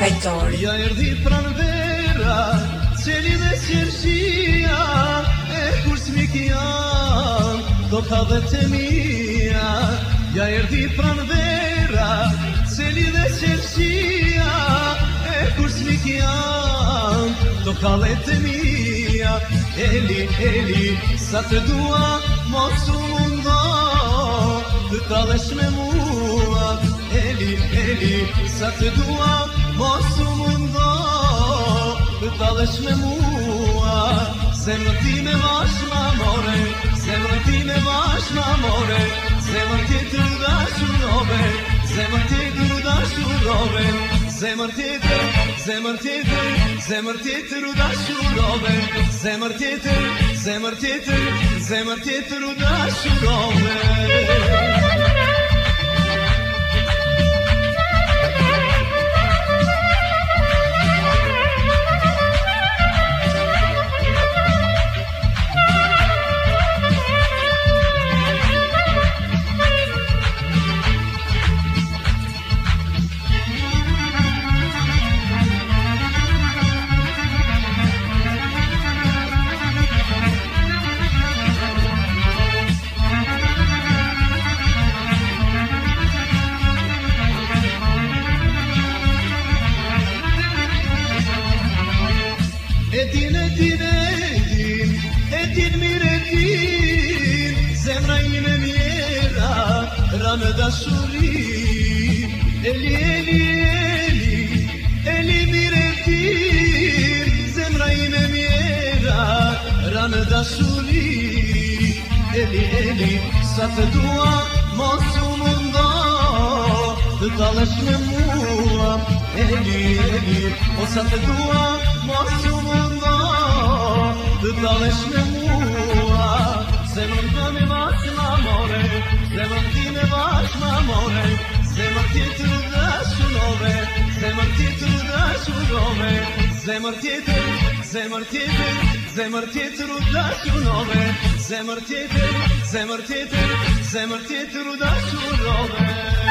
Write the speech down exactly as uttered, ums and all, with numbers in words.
Fajtor. Ja erdhi pranvera, qeli dhe qershia, e kur s'mik jam, do ka dhe të mia. Ja erdhi pranvera, qeli dhe qershia, e kur s'mik jam, do ka dhe të mia. Eli, Eli, sa të dua, mos u mundo, të tallesh me mua. Eli, Eli, sa të dua, mos u mundo, të tallesh me mua. Zemrën time vash m'amore, zemrën time vash m'amore, zemrën tjetër dashurove, zemrën tjetër dashurove, zemrën tjetër, zemrën tjetër, zemrën tjetër dashurove, zemrën tjetër, zemrën tjetër, zemrën tjetër dashurove. E din, e din, e din, e din mirë e din, zemra ime mjera, ranë dashuri. Eli, Eli, Eli, Eli mirë e din, zemra ime mjera, ranë dashuri. Eli, Eli, sa të dua, mos u mundo, të tallesh me mua. Eli, Eli, o sa të dua, mos u mundo, të tallesh me mua. Zemrën time vash m'amore, zemrën time vash m'amore, zemrën tjetër dashurove, zemrën tjetër dashurove, zemrën tjetër, zemrën tjetër, zemrën tjetër dashurove, zemrën tjetër, zemrën tjetër, zemrën tjetër dashurove.